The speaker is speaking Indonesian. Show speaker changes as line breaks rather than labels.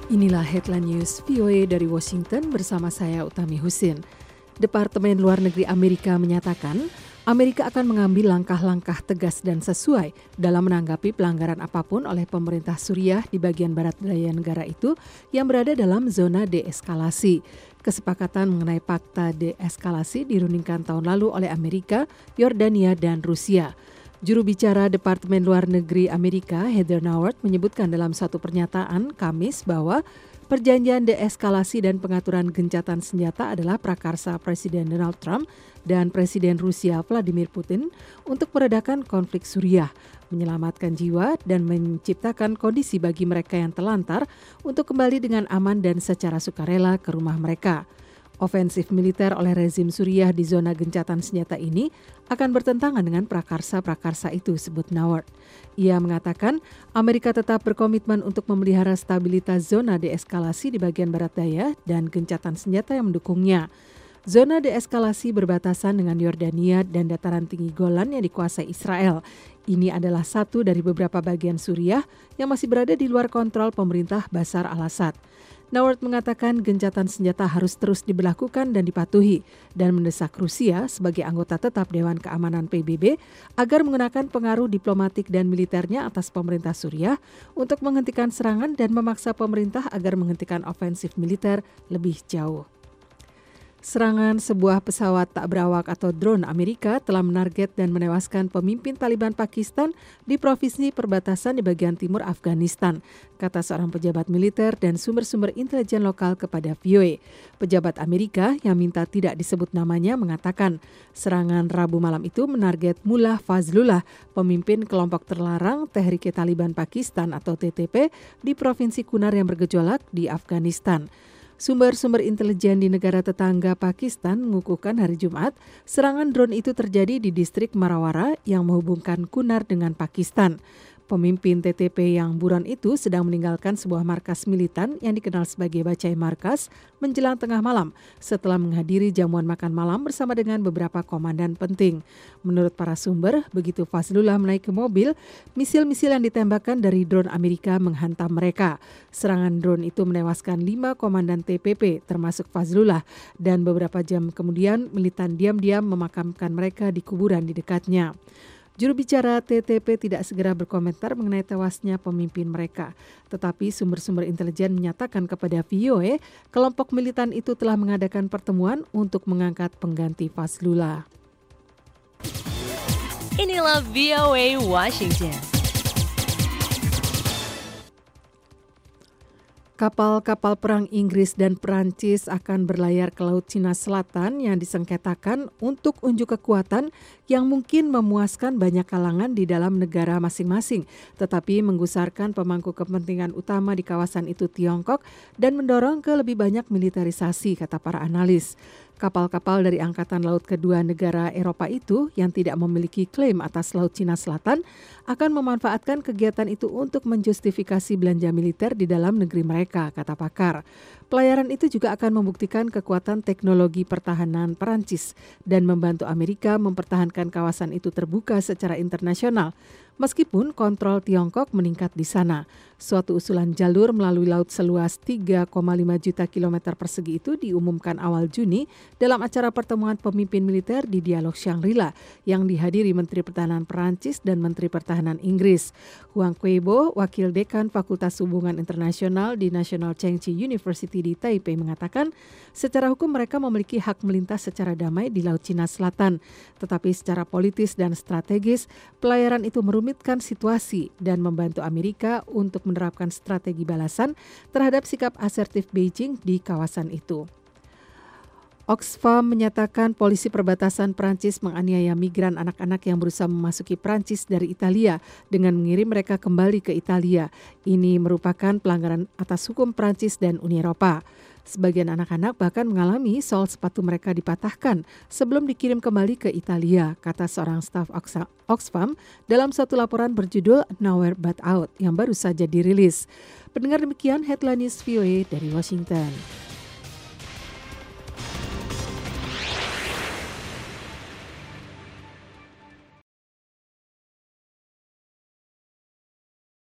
Inilah headline news VOA dari Washington bersama saya Utami Husin. Departemen Luar Negeri Amerika menyatakan Amerika akan mengambil langkah-langkah tegas dan sesuai dalam menanggapi pelanggaran apapun oleh pemerintah Suriah di bagian barat daya negara itu yang berada dalam zona deeskalasi. Kesepakatan mengenai fakta deeskalasi dirundingkan tahun lalu oleh Amerika, Yordania, dan Rusia. Juru bicara Departemen Luar Negeri Amerika, Heather Nauert, menyebutkan dalam satu pernyataan Kamis bahwa perjanjian deeskalasi dan pengaturan gencatan senjata adalah prakarsa Presiden Donald Trump dan Presiden Rusia Vladimir Putin untuk meredakan konflik Suriah, menyelamatkan jiwa dan menciptakan kondisi bagi mereka yang telantar untuk kembali dengan aman dan secara sukarela ke rumah mereka. Ofensif militer oleh rezim Suriah di zona gencatan senjata ini akan bertentangan dengan prakarsa-prakarsa itu, sebut Nauert. Ia mengatakan Amerika tetap berkomitmen untuk memelihara stabilitas zona deeskalasi di bagian barat daya dan gencatan senjata yang mendukungnya. Zona deeskalasi berbatasan dengan Yordania dan dataran tinggi Golan yang dikuasai Israel. Ini adalah satu dari beberapa bagian Suriah yang masih berada di luar kontrol pemerintah Bashar al-Assad. Nauert mengatakan gencatan senjata harus terus diberlakukan dan dipatuhi dan mendesak Rusia sebagai anggota tetap Dewan Keamanan PBB agar menggunakan pengaruh diplomatik dan militernya atas pemerintah Suriah untuk menghentikan serangan dan memaksa pemerintah agar menghentikan ofensif militer lebih jauh. Serangan sebuah pesawat tak berawak atau drone Amerika telah menarget dan menewaskan pemimpin Taliban Pakistan di provinsi perbatasan di bagian timur Afghanistan, kata seorang pejabat militer dan sumber-sumber intelijen lokal kepada VOA. Pejabat Amerika yang minta tidak disebut namanya mengatakan serangan Rabu malam itu menarget Mullah Fazlullah, pemimpin kelompok terlarang Tehrik Taliban Pakistan atau TTP di provinsi Kunar yang bergejolak di Afghanistan. Sumber-sumber intelijen di negara tetangga Pakistan mengukuhkan hari Jumat serangan drone itu terjadi di distrik Marawara yang menghubungkan Kunar dengan Pakistan. Pemimpin TTP yang buron itu sedang meninggalkan sebuah markas militan yang dikenal sebagai Bacai Markas menjelang tengah malam setelah menghadiri jamuan makan malam bersama dengan beberapa komandan penting. Menurut para sumber, begitu Fazlullah menaiki mobil, misil-misil yang ditembakkan dari drone Amerika menghantam mereka. Serangan drone itu menewaskan 5 komandan TPP termasuk Fazlullah dan beberapa jam kemudian militan diam-diam memakamkan mereka di kuburan di dekatnya. Juru bicara TTP tidak segera berkomentar mengenai tewasnya pemimpin mereka. Tetapi sumber-sumber intelijen menyatakan kepada VOA, kelompok militan itu telah mengadakan pertemuan untuk mengangkat pengganti Fazlullah.
Inilah VOA Washington.
Kapal-kapal perang Inggris dan Perancis akan berlayar ke Laut Cina Selatan yang disengketakan untuk unjuk kekuatan yang mungkin memuaskan banyak kalangan di dalam negara masing-masing, tetapi menggusarkan pemangku kepentingan utama di kawasan itu Tiongkok dan mendorong ke lebih banyak militerisasi, kata para analis. Kapal-kapal dari Angkatan Laut kedua negara Eropa itu yang tidak memiliki klaim atas Laut Cina Selatan akan memanfaatkan kegiatan itu untuk menjustifikasi belanja militer di dalam negeri mereka, kata pakar. Pelayaran itu juga akan membuktikan kekuatan teknologi pertahanan Perancis dan membantu Amerika mempertahankan kawasan itu terbuka secara internasional. Meskipun kontrol Tiongkok meningkat di sana, suatu usulan jalur melalui laut seluas 3,5 juta kilometer persegi itu diumumkan awal Juni dalam acara pertemuan pemimpin militer di Dialog Shangri-La yang dihadiri Menteri Pertahanan Perancis dan Menteri Pertahanan Inggris. Huang Kuibo, wakil dekan Fakultas Hubungan Internasional di National Cheng Chi University di Taipei mengatakan, secara hukum mereka memiliki hak melintas secara damai di Laut Cina Selatan, tetapi secara politis dan strategis, pelayaran itu merumitkan situasi dan membantu Amerika untuk menerapkan strategi balasan terhadap sikap asertif Beijing di kawasan itu. Oxfam menyatakan polisi perbatasan Prancis menganiaya migran anak-anak yang berusaha memasuki Prancis dari Italia dengan mengirim mereka kembali ke Italia. Ini merupakan pelanggaran atas hukum Prancis dan Uni Eropa. Sebagian anak-anak bahkan mengalami sol sepatu mereka dipatahkan sebelum dikirim kembali ke Italia, kata seorang staf Oxfam dalam suatu laporan berjudul Nowhere But Out yang baru saja dirilis. Pendengar, demikian headline news VOA dari Washington.